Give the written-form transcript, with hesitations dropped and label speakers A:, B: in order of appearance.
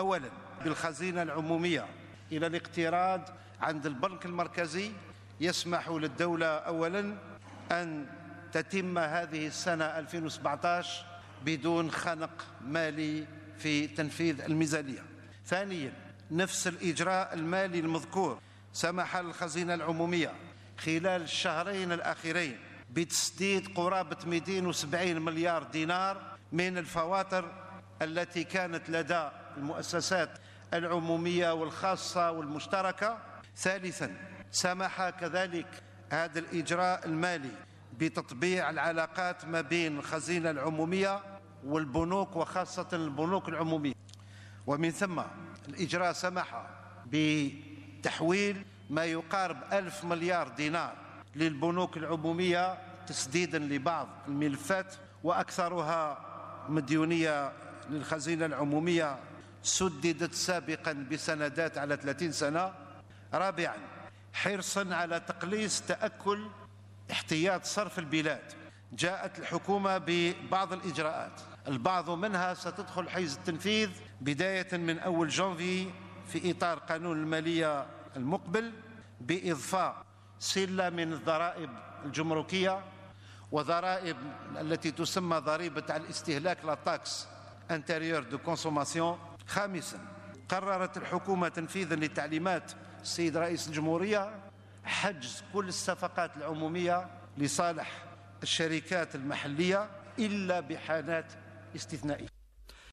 A: أولا بالخزينة العمومية إلى الاقتراض عند البنك المركزي يسمح للدولة أولا أن تتم هذه السنة 2017 بدون خنق مالي في تنفيذ الميزانية. ثانيا نفس الإجراء المالي المذكور سمح للخزينة العمومية خلال الشهرين الأخيرين بتسديد قرابة 270 مليار دينار من الفواتر التي كانت لدى المؤسسات العمومية والخاصة والمشتركة. ثالثا سمح كذلك هذا الإجراء المالي بتطبيع العلاقات ما بين الخزينة العمومية والبنوك وخاصة البنوك العمومية، ومن ثم الإجراء سمح بتحويل ما يقارب 1000 مليار دينار للبنوك العمومية تسديدا لبعض الملفات، وأكثرها مديونية للخزينة العمومية سددت سابقا بسندات على 30 سنة. رابعا حرصا على تقليص تأكل احتياط صرف البلاد، جاءت الحكومة ببعض الإجراءات، البعض منها ستدخل حيز التنفيذ بداية من أول جانفي في إطار قانون المالية المقبل، بإضفاء سلة من الضرائب الجمركية وضرائب التي تسمى ضريبة على الاستهلاك لا تاكس انتيريور دو كونسوماسيون. خامسا قررت الحكومة تنفيذا لتعليمات السيد رئيس الجمهورية حجز كل الصفقات العمومية لصالح الشركات المحلية إلا بحالات استثنائية.